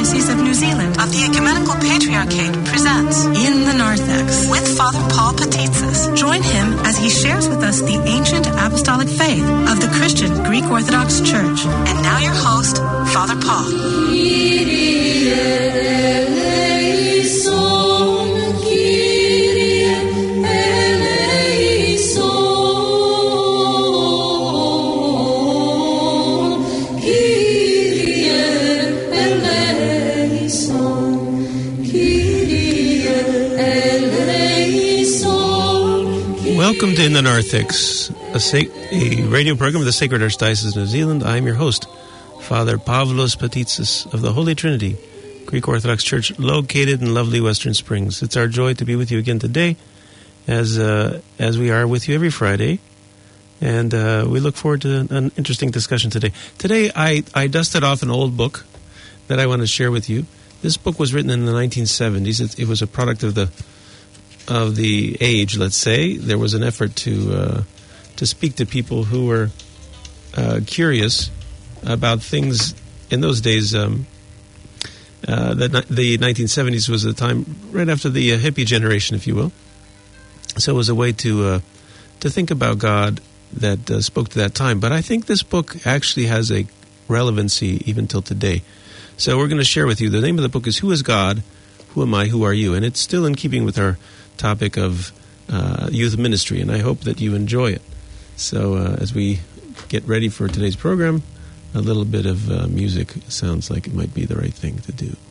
Archdiocese of New Zealand of the Ecumenical Patriarchate presents In the Narthex with Father Paul Petitsis. Join him as he shares with us the ancient apostolic faith of the Christian Greek Orthodox Church. And now your host, Father Paul. Welcome to In the Narthex, a radio program of the Sacred Archdiocese of New Zealand. I am your host, Father Pavlos Petitsis of the Holy Trinity, Greek Orthodox Church, located in lovely Western Springs. It's our joy to be with you again today, as we are with you every Friday, and we look forward to an interesting discussion today. Today, I dusted off an old book that I want to share with you. This book was written in the 1970s. It was a product of the age, let's say. There was an effort to speak to people who were curious about things in those days. The 1970s was a time right after the hippie generation, if you will. So it was a way to think about God that spoke to that time. But I think this book actually has a relevancy even till today. So we're going to share with you. The name of the book is Who is God? Who am I? Who are you? And it's still in keeping with our topic of youth ministry, and I hope that you enjoy it. So as we get ready for today's program, a little bit of music sounds like it might be the right thing to do.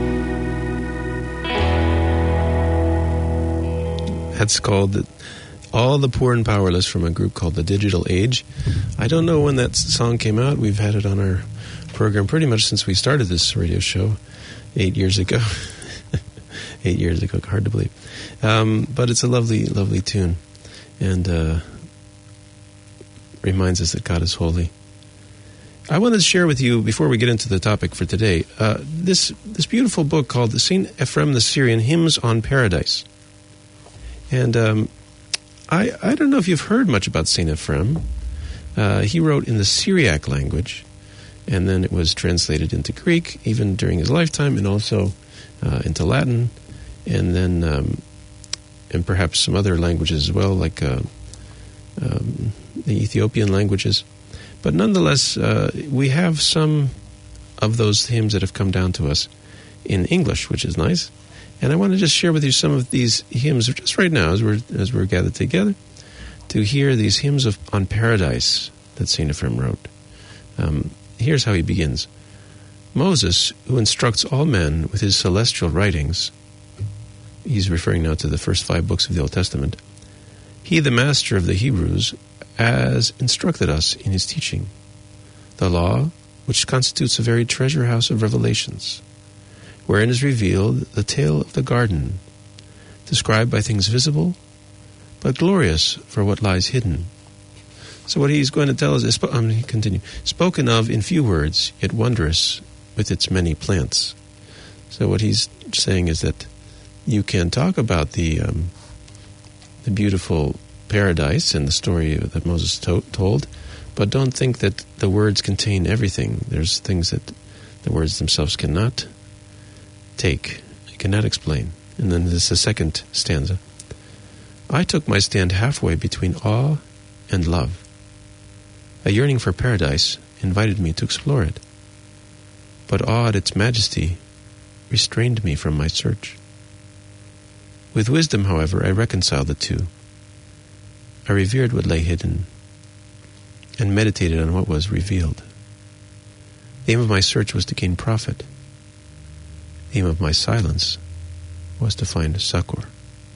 That's called All the Poor and Powerless from a group called The Digital Age. I don't know when that song came out. We've had it on our program pretty much since we started this radio show 8 years ago. 8 years ago, hard to believe. But it's a lovely, lovely tune. And reminds us that God is holy. I wanted to share with you, before we get into the topic for today, this beautiful book called the St. Ephrem the Syrian, Hymns on Paradise. And I don't know if you've heard much about St. Ephrem. He wrote in the Syriac language, and then it was translated into Greek, even during his lifetime, and also into Latin, and then and perhaps some other languages as well, like the Ethiopian languages. But nonetheless, we have some of those hymns that have come down to us in English, which is nice. And I want to just share with you some of these hymns just right now as we're gathered together to hear these hymns on paradise that St. Ephrem wrote. Here's how he begins. Moses, who instructs all men with his celestial writings, he's referring now to the first 5 books of the Old Testament, he, the master of the Hebrews, as instructed us in his teaching, the law, which constitutes a very treasure house of revelations, wherein is revealed the tale of the garden, described by things visible, but glorious for what lies hidden. So what he's going to tell us is, continue, spoken of in few words, yet wondrous with its many plants. So what he's saying is that you can talk about the beautiful paradise and the story that Moses told, but don't think that the words contain everything. There's things that the words themselves cannot take, cannot explain. And then there's the second stanza. I took my stand halfway between awe and love. A yearning for paradise invited me to explore it, but awe at its majesty restrained me from my search. With wisdom, however, I reconciled the two. I revered what lay hidden and meditated on what was revealed. The aim of my search was to gain profit. The aim of my silence was to find succor.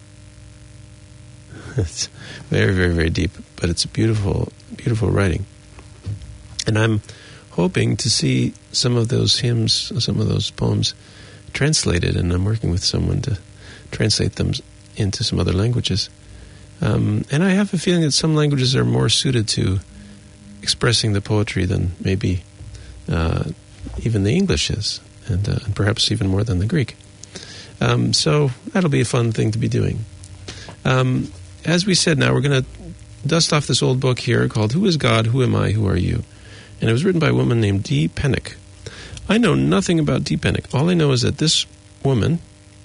It's very, very, very deep, but it's beautiful, beautiful writing. And I'm hoping to see some of those hymns, some of those poems translated, and I'm working with someone to translate them into some other languages. And I have a feeling that some languages are more suited to expressing the poetry than maybe even the English is, and perhaps even more than the Greek. So that'll be a fun thing to be doing. As we said, now we're going to dust off this old book here called Who is God? Who am I? Who are you? And it was written by a woman named Dee Pennick. I know nothing about Dee Pennick. All I know is that this woman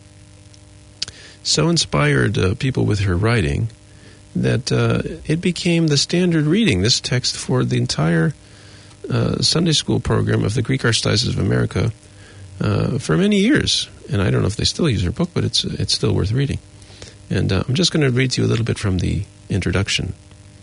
so inspired people with her writing that it became the standard reading, this text, for the entire Sunday school program of the Greek Archdiocese of America for many years. And I don't know if they still use her book, but it's still worth reading. And I'm just going to read to you a little bit from the introduction.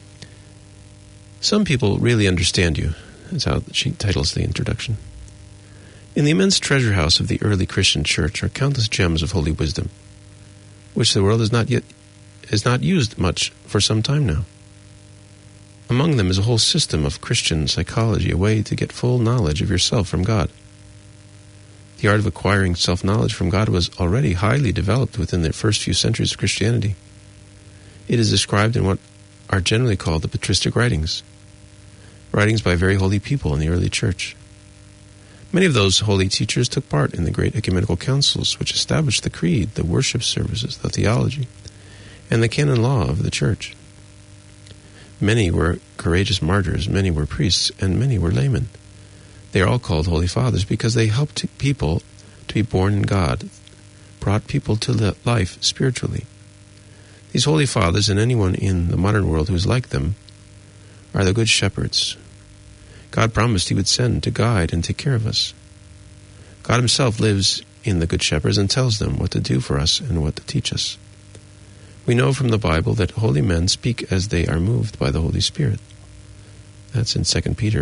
Some people really understand you. That's how she titles the introduction. In the immense treasure house of the early Christian church are countless gems of holy wisdom, which the world has not used much for some time now. Among them is a whole system of Christian psychology, a way to get full knowledge of yourself from God. The art of acquiring self-knowledge from God was already highly developed within the first few centuries of Christianity. It is described in what are generally called the patristic writings by very holy people in the early church. Many of those holy teachers took part in the great ecumenical councils which established the creed, the worship services, the theology, and the canon law of the church. Many were courageous martyrs, many were priests, and many were laymen. They are all called Holy Fathers because they helped people to be born in God, brought people to life spiritually. These Holy Fathers, and anyone in the modern world who is like them, are the good shepherds. God promised He would send to guide and take care of us. God Himself lives in the good shepherds and tells them what to do for us and what to teach us. We know from the Bible that holy men speak as they are moved by the Holy Spirit. That's in 2 Peter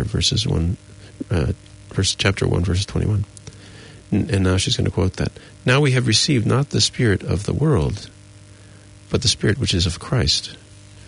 chapter 1, verse 21. And now she's going to quote that. Now we have received not the spirit of the world, but the Spirit which is of Christ,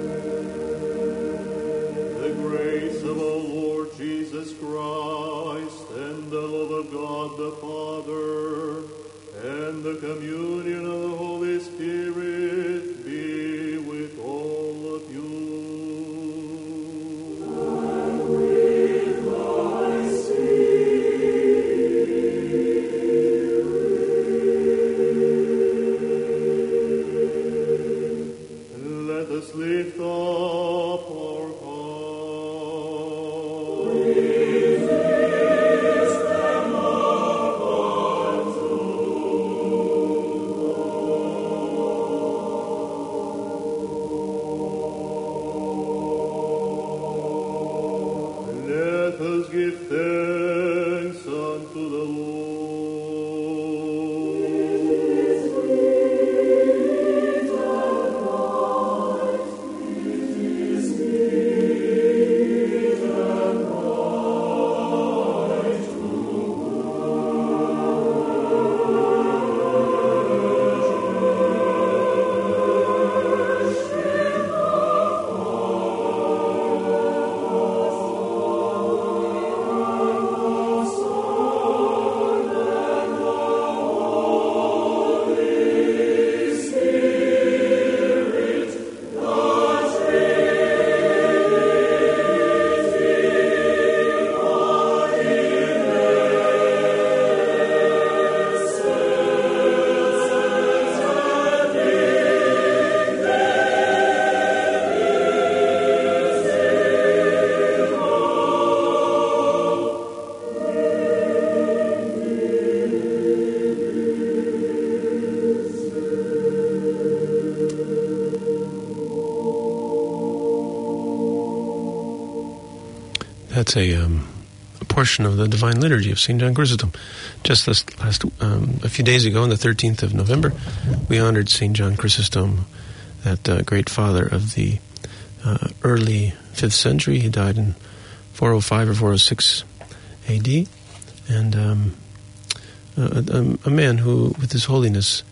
communion of the Holy Spirit be with all of you. And with thy spirit. Let us lift up our give thanks unto the Lord. It is meet and right, it is meet and right to That's a portion of the Divine Liturgy of St. John Chrysostom. Just a few days ago, on the 13th of November, we honored St. John Chrysostom, that great father of the early 5th century. He died in 405 or 406 A.D., and a man who, with his holiness,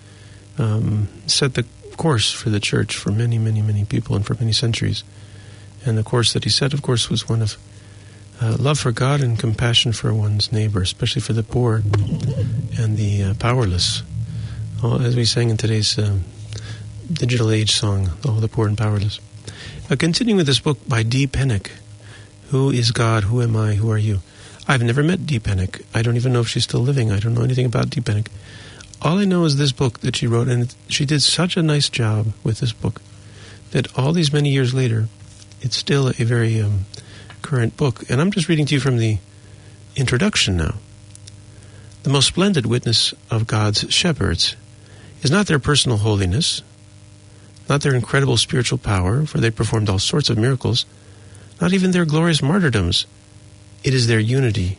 set the course for the Church for many, many, many people and for many centuries. And the course that he set, of course, was one of love for God and compassion for one's neighbor, especially for the poor and the powerless. As we sang in today's digital age song, All the Poor and Powerless. Continuing with this book by Dee Pennick, Who is God? Who am I? Who are you? I've never met Dee Pennick. I don't even know if she's still living. I don't know anything about Dee Pennick. All I know is this book that she wrote, and she did such a nice job with this book that all these many years later, it's still a very current book. And I'm just reading to you from the introduction now. The most splendid witness of God's shepherds is not their personal holiness, not their incredible spiritual power, for they performed all sorts of miracles, not even their glorious martyrdoms. It is their unity.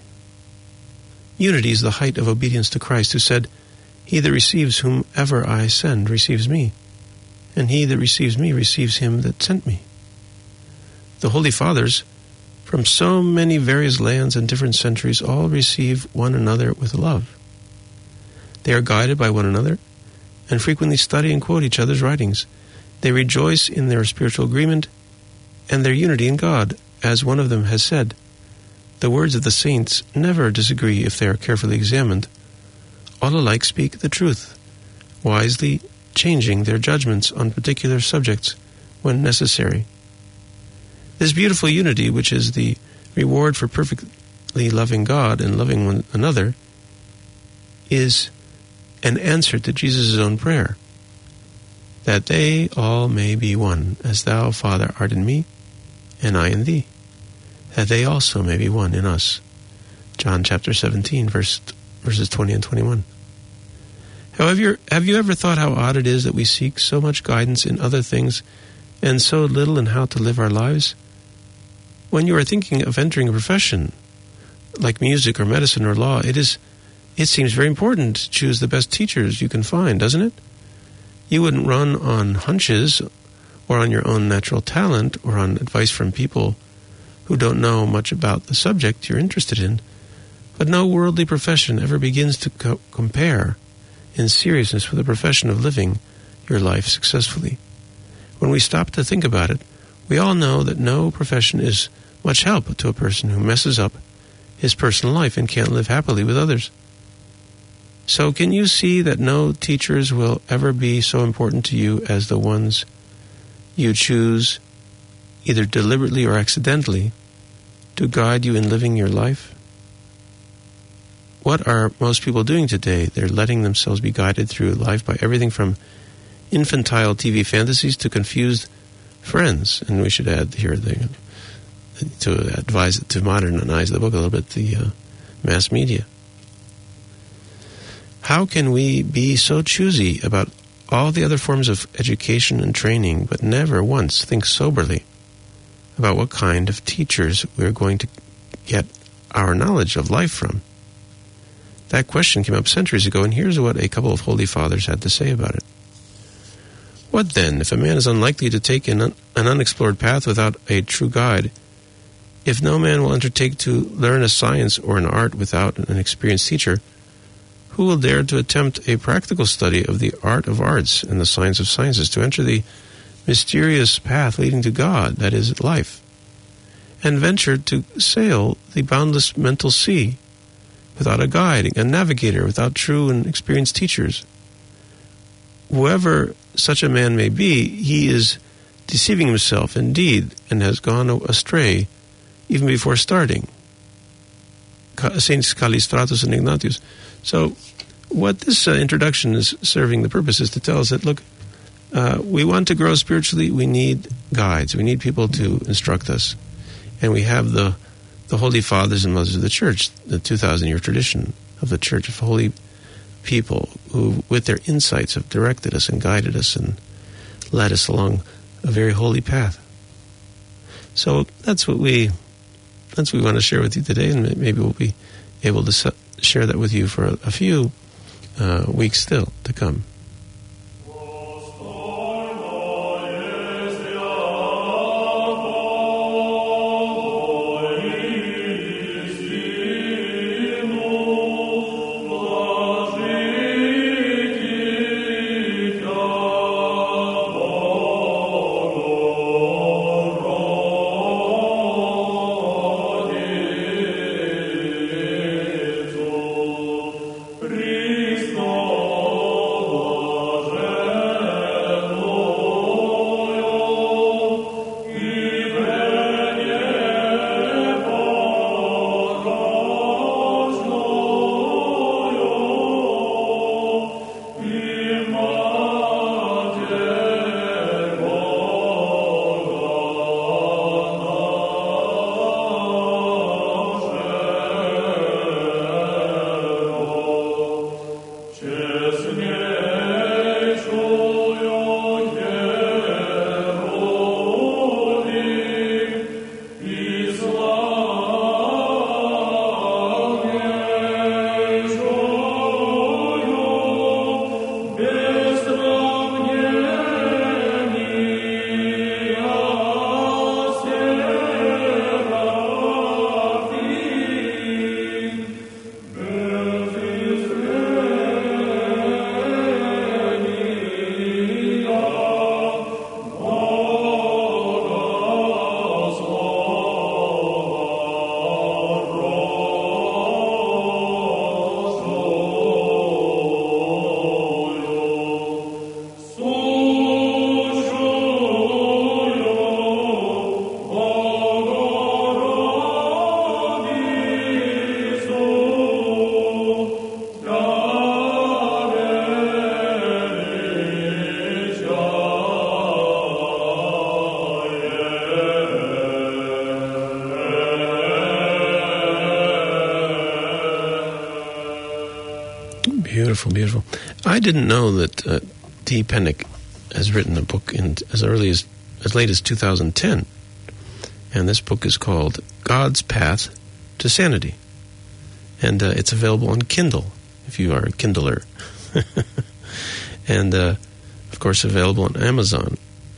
Unity is the height of obedience to Christ, who said, "He that receives whomever I send receives me, and he that receives me receives him that sent me." The Holy Fathers, from so many various lands and different centuries, all receive one another with love. They are guided by one another and frequently study and quote each other's writings. They rejoice in their spiritual agreement and their unity in God. As one of them has said, the words of the saints never disagree if they are carefully examined. All alike speak the truth, wisely changing their judgments on particular subjects when necessary. This beautiful unity, which is the reward for perfectly loving God and loving one another, is an answer to Jesus' own prayer, that they all may be one, as thou, Father, art in me, and I in thee, that they also may be one in us. John chapter 17, verses 20 and 21. However, have you ever thought how odd it is that we seek so much guidance in other things and so little in how to live our lives? When you are thinking of entering a profession, like music or medicine or law, it seems very important to choose the best teachers you can find, doesn't it? You wouldn't run on hunches or on your own natural talent or on advice from people who don't know much about the subject you're interested in. But no worldly profession ever begins to compare in seriousness with the profession of living your life successfully. When we stop to think about it, we all know that no profession is much help to a person who messes up his personal life and can't live happily with others. So can you see that no teachers will ever be so important to you as the ones you choose, either deliberately or accidentally, to guide you in living your life? What are most people doing today? They're letting themselves be guided through life by everything from infantile TV fantasies to confused friends. And we should add here, to modernize the book a little bit, the mass media. How can we be so choosy about all the other forms of education and training, but never once think soberly about what kind of teachers we're going to get our knowledge of life from? That question came up centuries ago, and here's what a couple of holy fathers had to say about it. What then, if a man is unlikely to take an unexplored path without a true guide? If no man will undertake to learn a science or an art without an experienced teacher, who will dare to attempt a practical study of the art of arts and the science of sciences, to enter the mysterious path leading to God, that is, life, and venture to sail the boundless mental sea without a guide, a navigator, without true and experienced teachers? Whoever such a man may be, he is deceiving himself indeed, and has gone astray even before starting. Saints Callistratus and Ignatius. So what this introduction is serving the purpose is to tell us that, look, we want to grow spiritually, we need guides, we need people to instruct us. And we have the Holy Fathers and Mothers of the Church, the 2,000-year tradition of the Church of holy people who, with their insights, have directed us and guided us and led us along a very holy path. So that's what we want to share with you today, and maybe we'll be able to share that with you for a few weeks still to come. Beautiful, beautiful. I didn't know that T. Pennick has written a book as late as 2010, and this book is called God's Path to Sanity, and it's available on Kindle if you are a Kindler, and of course available on Amazon.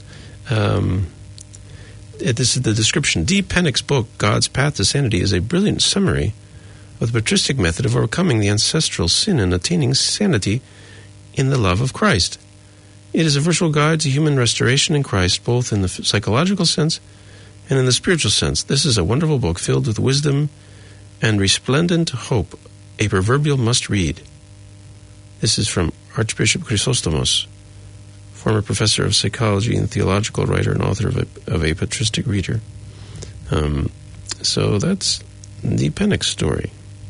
This is the description. D. Pennick's book, God's Path to Sanity, is a brilliant summary of the patristic method of overcoming the ancestral sin and attaining sanity in the love of Christ. It is a virtual guide to human restoration in Christ, both in the psychological sense and in the spiritual sense. This is a wonderful book filled with wisdom and resplendent hope, a proverbial must-read. This is from Archbishop Chrysostomos, former professor of psychology and theological writer and author of a patristic reader. So that's the Pennock story.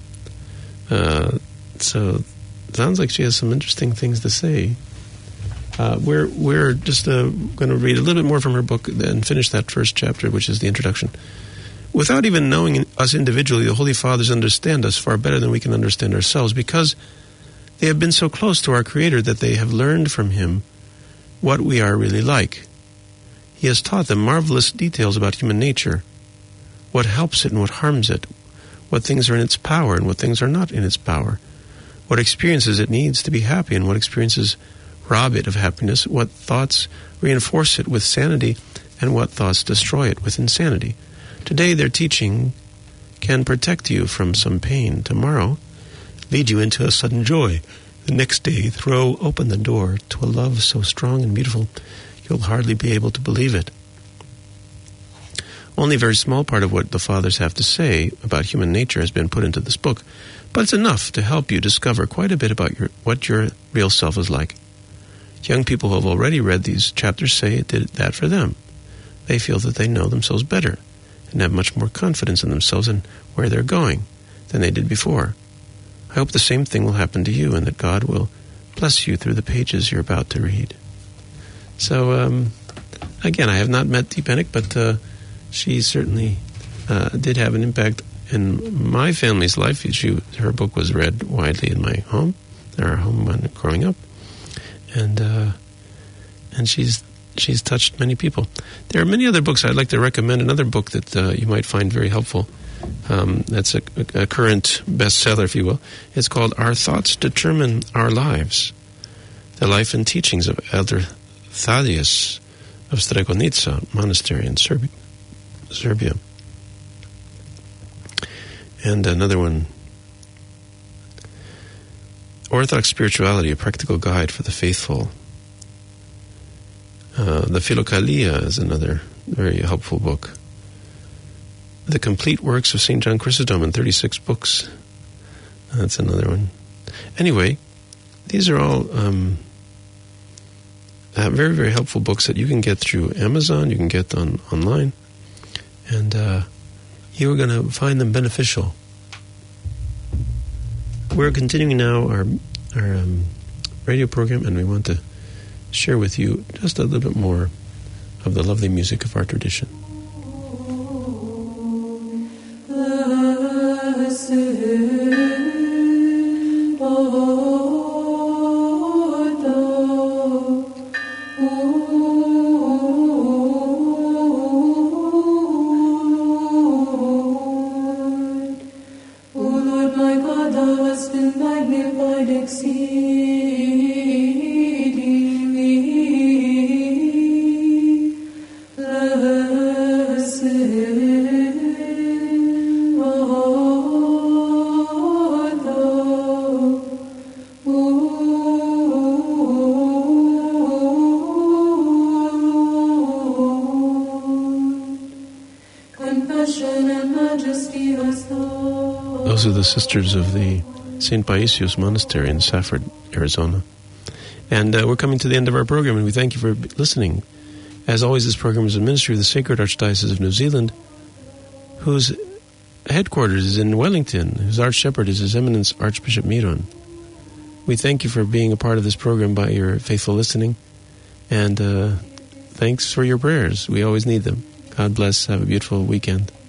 So it sounds like she has some interesting things to say. We're just going to read a little bit more from her book and finish that first chapter, which is the introduction. Without even knowing us individually, the Holy Fathers understand us far better than we can understand ourselves, because they have been so close to our Creator that they have learned from Him what we are really like. He has taught them marvelous details about human nature, what helps it and what harms it, what things are in its power and what things are not in its power, what experiences it needs to be happy and what experiences rob it of happiness, what thoughts reinforce it with sanity and what thoughts destroy it with insanity. Today their teaching can protect you from some pain. Tomorrow, lead you into a sudden joy. The next day, throw open the door to a love so strong and beautiful, you'll hardly be able to believe it. Only a very small part of what the Fathers have to say about human nature has been put into this book, but it's enough to help you discover quite a bit about what your real self is like. Young people who have already read these chapters say it did that for them. They feel that they know themselves better and have much more confidence in themselves and where they're going than they did before. I hope the same thing will happen to you and that God will bless you through the pages you're about to read. So, again, I have not met Dee Pennock, but she certainly did have an impact in my family's life. Her book was read widely in my home, our home when growing up, and she's touched many people. There are many other books. I'd like to recommend another book that you might find very helpful. That's a current bestseller, if you will. It's called Our Thoughts Determine Our Lives, The Life and Teachings of Elder Thaddeus of Stregonica Monastery in Serbia. And another one, Orthodox Spirituality, A Practical Guide for the Faithful. The Philokalia is another very helpful book. The Complete Works of St. John Chrysostom in 36 books. That's another one. Anyway, these are all very, very helpful books that you can get through Amazon, you can get online, and you're going to find them beneficial. We're continuing now our radio program, and we want to share with you just a little bit more of the lovely music of our tradition. Those are the sisters of the St. Paisios Monastery in Safford, Arizona. And we're coming to the end of our program, and we thank you for listening. As always, this program is a ministry of the Sacred Archdiocese of New Zealand, whose headquarters is in Wellington, whose Archshepherd is His Eminence Archbishop Miron. We thank you for being a part of this program by your faithful listening, and thanks for your prayers. We always need them. God bless. Have a beautiful weekend.